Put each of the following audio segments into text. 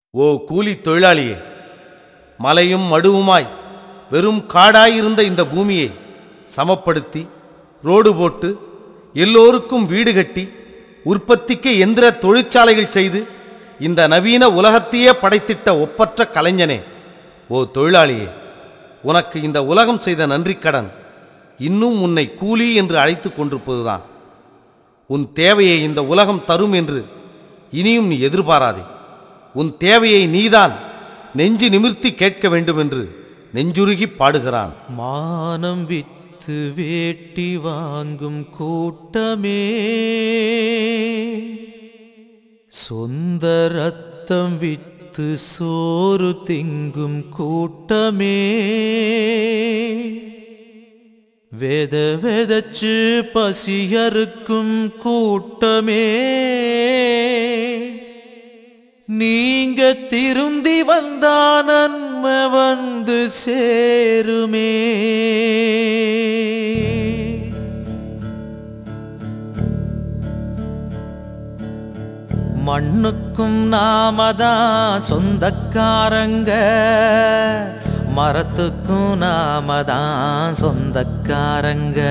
ஓ கூலி தொழிலாளியே, மலையும் மடுவுமாய் வெறும் காடாயிருந்த இந்த பூமியை சமப்படுத்தி ரோடு போட்டு எல்லோருக்கும் வீடு கட்டி உற்பத்திக்கு எந்திர தொழிற்சாலைகள் செய்து இந்த நவீன உலகத்தையே படைத்திட்ட ஒப்பற்ற கலைஞனே, ஓ தொழிலாளியே, உனக்கு இந்த உலகம் செய்த நன்றிக்கடன் இன்னும் உன்னை கூலி என்று அழைத்து கொண்டிருப்பதுதான். உன் தேவையை இந்த உலகம் தரும் என்று இனியும் நீ எதிர்பாராதே. உன் தேவையை நீதான் நெஞ்சு நிமிர்த்தி கேட்க வேண்டும் என்று நெஞ்சுருகி பாடுகிறான். மானம் வித்து வேட்டி வாங்கும் கூட்டமே, சொந்த ரத்தம் வித்து சோறு திங்கும் கூட்டமே, வேத வெதச்சு பசியறுக்கும் கூட்டமே, நீங்க திருந்தி வந்தா நன்மை வந்து சேருமே. மண்ணுக்கும் நாமதான் சொந்தக்காரங்க, மரத்துக்கும் நாமதான் சொந்தக்காரங்க.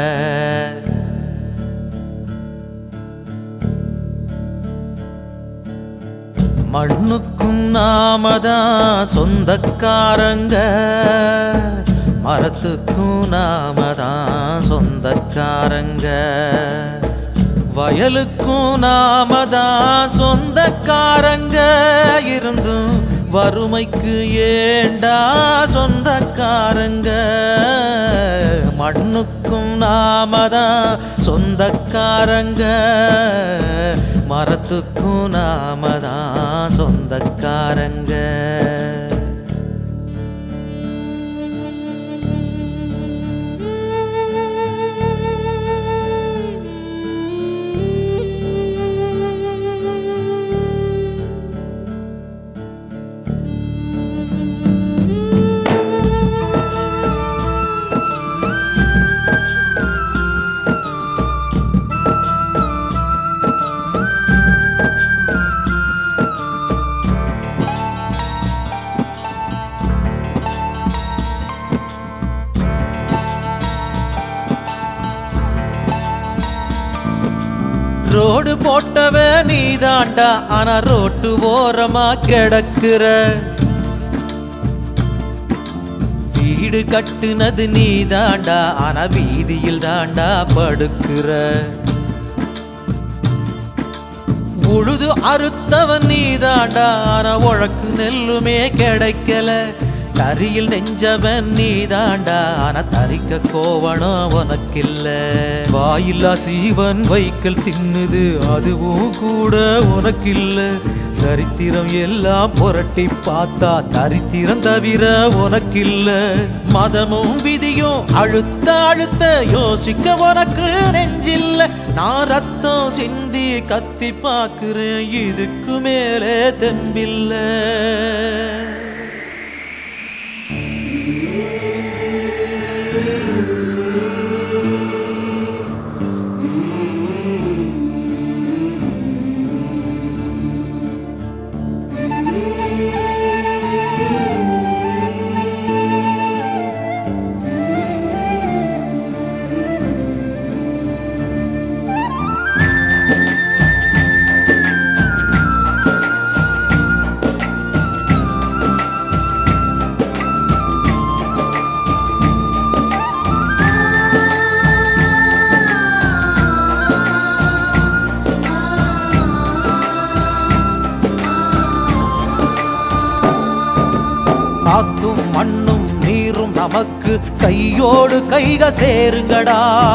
மண்ணுக்கும் நாமதான் சொந்தக்காரங்க, மரத்துக்கும் நாமதான் சொந்தக்காரங்க, வயலுக்கும் நாமதான் சொந்தக்காரங்க. இருந்தும் வறுமைக்கு ஏண்டா சொந்தக்காரங்க. மண்ணுக்கும் நாமதான் சொந்தக்காரங்க, மரத்துக்கும் நாமதான் சொந்தக்காரங்க. ரோடு போட்டவ நீதாண்டா, ஆனா ரோட்டு ஓரமா கிடக்குற. வீடு கட்டுனது நீதாண்டா, ஆனா வீதியில் தாண்டா படுக்குற. உழுது அறுத்தவன் நீதாண்டா, ஆனா உழக்கு நெல்லுமே கிடைக்கல. கரியில் நெஞ்சவன் நீதாண்டா, ஆனா தரிக்க கோவணம் உனக்கில்ல. வாயில்லா சீவன் வைக்கல் தின்னுது, அதுவும் கூட உனக்கில்ல. சரித்திரம் எல்லாம் புரட்டி பார்த்தா தரித்திரம் தவிர உனக்கில்ல. மதமும் விதியும் அழுத்த அழுத்த யோசிக்க உனக்கு நெஞ்சில்ல. நான் ரத்தம் சிந்தி கத்தி பார்க்கிறேன், இதுக்கு மேலே தெம்பில்ல. காத்தும் மண்ணும் நீரும் நமக்கு கையோடு கைக சேருங்கடா.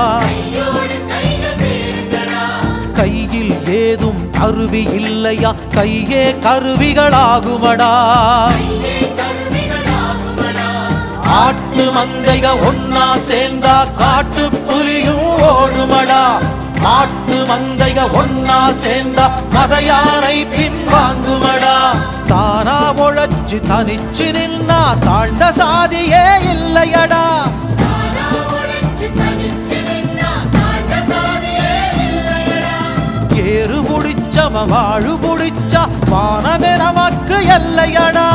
கையில் ஏதும் கருவி இல்லையா, கையே கருவிகளாகுமடா. ஆட்டு மந்தைக ஒன்னா சேர்ந்தா காட்டு புலியும் ஓடுமடா. ஆட்டு மந்தைக ஒன்னா சேர்ந்தா மதையானை பின்வாங்குமடா. தானா உழைச்சு தனிச்சு நின்னா தாழ்ந்த சாதியே இல்லையடா. ஏறு புடிச்சவ வாழு புடிச்சா வானமே நமக்கு எல்லையடா.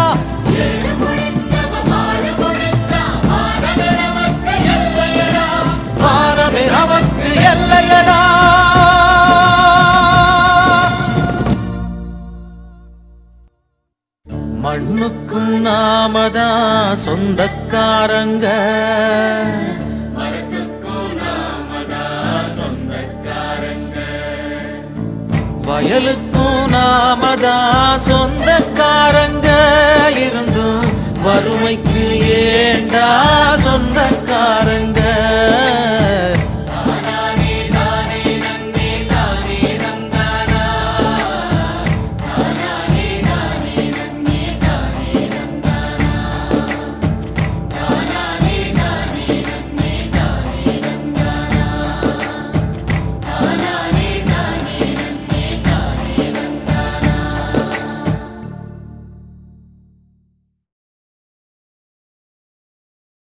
வானமே நமக்கு எல்லையடா. மண்ணுக்கும் நாமதான் சொந்தக்காரங்க, வயலுக்கும் நாமதான் சொந்தக்காரங்க, இருந்தும் வறுமைக்கு ஏண்டா சொந்தக்காரங்க.